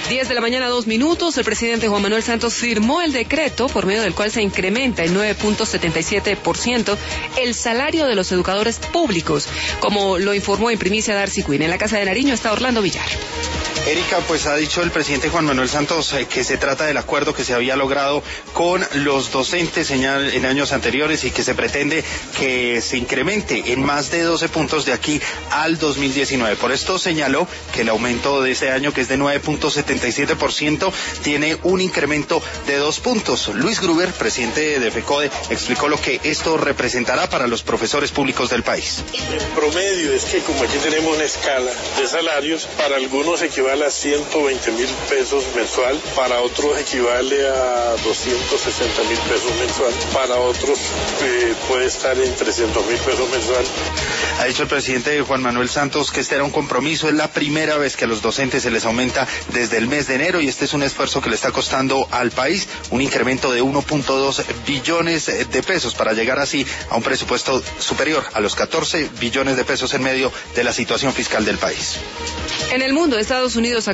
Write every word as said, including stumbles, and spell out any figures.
diez de la mañana, dos minutos. El presidente Juan Manuel Santos firmó el decreto por medio del cual se incrementa en nueve punto setenta y siete por ciento el salario de los educadores públicos, como lo informó en primicia Darcy Quinn. En la Casa de Nariño está Orlando Villar. Erika, pues ha dicho el presidente Juan Manuel Santos eh, que se trata del acuerdo que se había logrado con los docentes en, en años anteriores y que se pretende que se incremente en más de doce puntos de aquí al dos mil diecinueve. Por esto señaló que el aumento de este año, que es de nueve punto setenta y siete por ciento, tiene un incremento de dos puntos. Luis Gruber, presidente de FECODE, explicó lo que esto representará para los profesores públicos del país. En promedio es que como aquí tenemos una escala de salarios, para algunos equivale a ciento veinte mil pesos mensual, para otros equivale a doscientos sesenta mil pesos mensual, para otros eh, puede estar en trescientos mil pesos mensual. Ha dicho el presidente Juan Manuel Santos que este era un compromiso, es la primera vez que a los docentes se les aumenta desde el mes de enero y este es un esfuerzo que le está costando al país un incremento de uno punto dos billones de pesos para llegar así a un presupuesto superior a los catorce billones de pesos en medio de la situación fiscal del país. En el mundo, Estados Unidos